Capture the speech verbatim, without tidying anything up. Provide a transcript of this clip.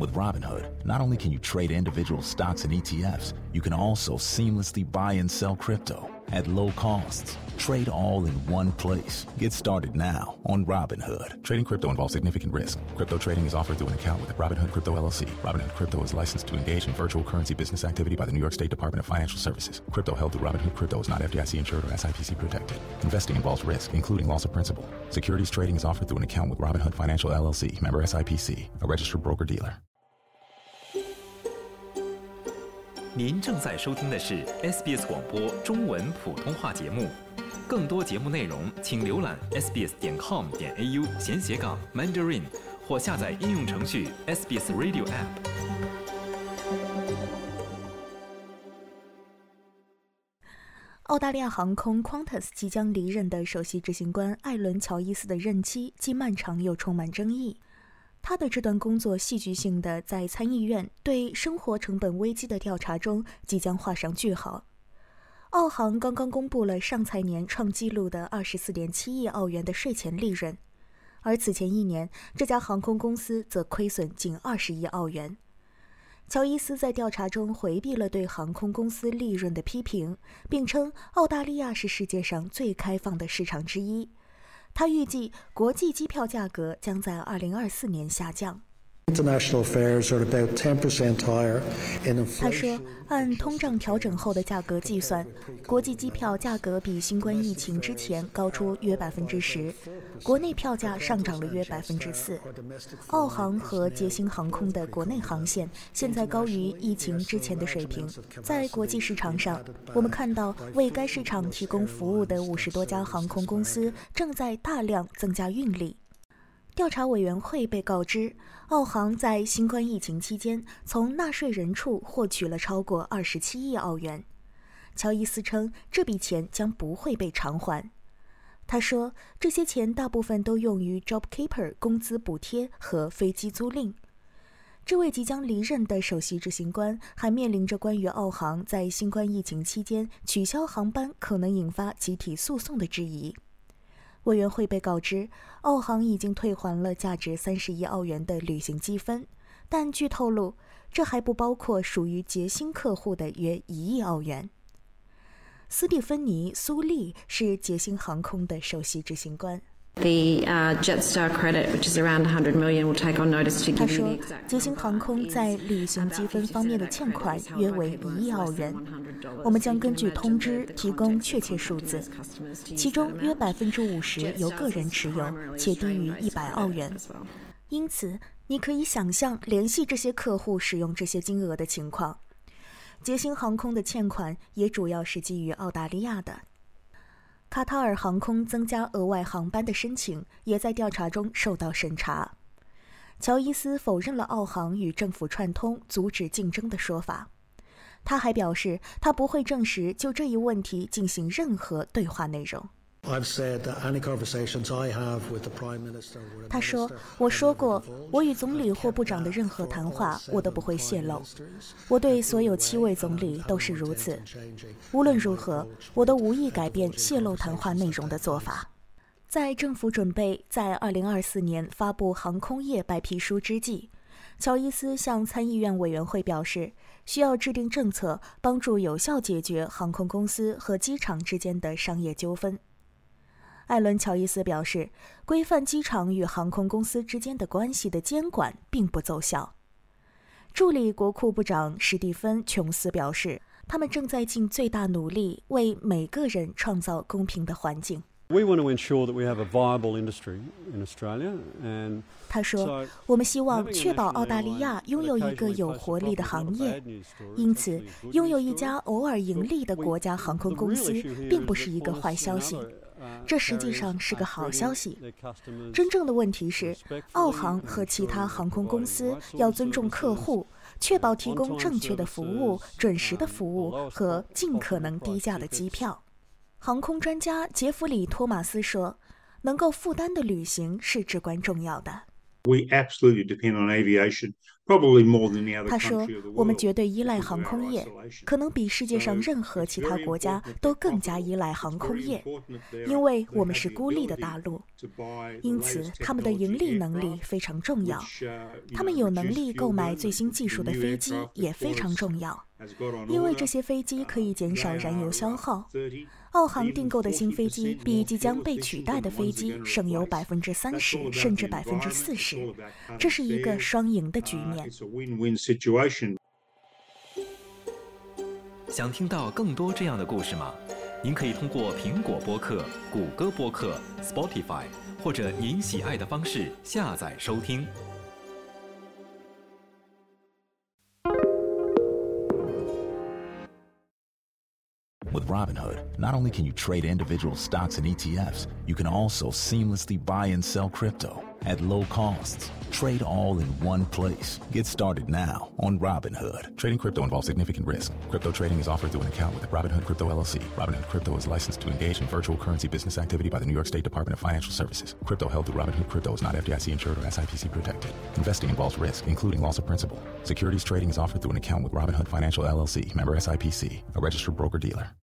With Robinhood, not only can you trade individual stocks and E T Fs, you can also seamlessly buy and sell crypto at low costs. Trade all in one place. Get started now on Robinhood. Trading crypto involves significant risk. Crypto trading is offered through an account with Robinhood Crypto L L C. Robinhood Crypto is licensed to engage in virtual currency business activity by the New York State Department of Financial Services. Crypto held through Robinhood Crypto is not F D I C insured or S I P C protected. Investing involves risk, including loss of principal. Securities trading is offered through an account with Robinhood Financial L L C. Member S I P C, a registered broker-dealer. 您正在收听的是 S B S 广播中文普通话节目，更多节目内容请浏览 s b s 点 com 点 a u 闲斜杠 Mandarin 或下载应用程序 S B S Radio App。 澳大利亚航空 Qantas 即将离任的首席执行官艾伦·乔伊斯的任期既漫长又充满争议。他的这段工作戏剧性地在参议院对生活成本危机的调查中即将画上句号。澳航刚刚公布了上财年创纪录的 二十四点七亿澳元的税前利润，而此前一年这家航空公司则亏损近二十亿澳元。乔伊斯在调查中回避了对航空公司利润的批评，并称澳大利亚是世界上最开放的市场之一。他预计国际机票价格将在二零二四年下降。 International fares are about ten percent higher in inflation. 他说，按通胀调整后的价格计算，国际机票价格比新冠疫情之前高出约百分之十，国内票价上涨了约百分之四。澳航和捷星航空的国内航线现在高于疫情之前的水平。在国际市场上，我们看到为该市场提供服务的五十多家航空公司正在大量增加运力。调查委员会被告知，澳航在新冠疫情期间从纳税人处获取了超过二十七亿澳元。乔伊斯称，这笔钱将不会被偿还。他说，这些钱大部分都用于 JobKeeper 工资补贴和飞机租赁。这位即将离任的首席执行官还面临着关于澳航在新冠疫情期间取消航班可能引发集体诉讼的质疑。委员会被告知，澳航已经退还了价值三十亿澳元的旅行积分，但据透露，这还不包括属于捷星客户的约一亿澳元。斯蒂芬妮·苏利是捷星航空的首席执行官。 The uh, Jetstar credit, which is around one hundred million, will take on notice to give you the exact. 他说，捷星航空在旅行积分方面的欠款约为一亿澳元，我们将根据通知提供确切数字，其中约百分之五十由个人持有，且低于一百澳元。因此，你可以想象联系这些客户使用这些金额的情况。捷星航空的欠款也主要是基于澳大利亚的。卡塔尔航空增加额外航班的申请也在调查中受到审查。乔伊斯否认了澳航与政府串通阻止竞争的说法。他还表示，他不会证实就这一问题进行任何对话内容。他说，我说过，我与总理或部长的任何谈话我都不会泄露，我对所有七位总理都是如此。无论如何，我都无意改变泄露谈话内容的做法。在政府准备在二零二四年发布航空业白皮书之际，乔伊斯向参议院委员会表示，需要制定政策帮助有效解决航空公司和机场之间的商业纠纷。艾伦·乔伊斯表示，规范机场与航空公司之间的关系的监管并不奏效。助理国库部长史蒂芬·琼斯表示，他们正在尽最大努力为每个人创造公平的环境。 We want to ensure that we have a viable industry in Australia, and 他说，我们希望确保澳大利亚拥有一个有活力的行业，因此拥有一家偶尔盈利的国家航空公司并不是一个坏消息，这实际上是个好消息。真正的问题是，澳航和其他航空公司要尊重客户，确保提供正确的服务、准时的服务和尽可能低价的机票。航空专家杰弗里·托马斯说，能够负担的旅行是至关重要的。 We absolutely depend on aviation, probably more than the other 他说 country of the 我们 world. 绝对依赖航空业，可能比世界上任何其他国家都更加依赖航空业，因为我们是孤立的大陆，因此他们的盈利能力非常重要，他们有能力购买最新技术的飞机也非常重要，因为这些飞机可以减少燃油消耗。澳航订购的新飞机比即将被取代的飞机省油百分之三十甚至百分之四十，这是一个双赢的局面。 想听到更多这样的故事吗？您可以通过苹果播客、谷歌播客、Spotify 或者您喜爱的方式下载收听。 With Robinhood, not only can you trade individual stocks and E T Fs, you can also seamlessly buy and sell crypto at low costs. Trade all in one place. Get started now on Robinhood. Trading crypto involves significant risk. Crypto trading is offered through an account with Robinhood Crypto L L C. Robinhood Crypto is licensed to engage in virtual currency business activity by the New York State Department of Financial Services. Crypto held through Robinhood Crypto is not F D I C insured or S I P C protected. Investing involves risk, including loss of principal. Securities trading is offered through an account with Robinhood Financial L L C, member S I P C, a registered broker-dealer.